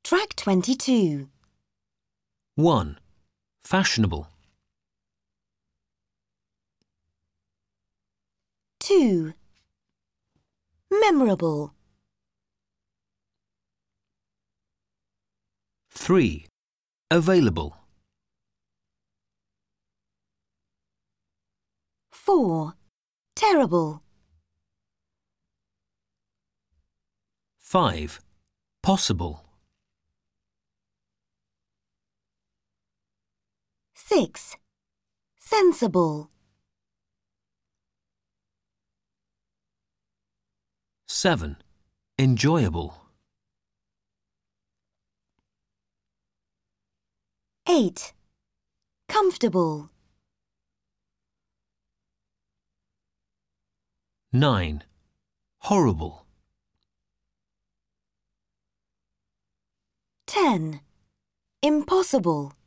Track 22. 1. Fashionable. 2. Memorable. 3. Available. 4. Terrible. 5. Possible. 6. Sensible. 7. Enjoyable. 8. Comfortable. 9. Horrible. 10. Impossible.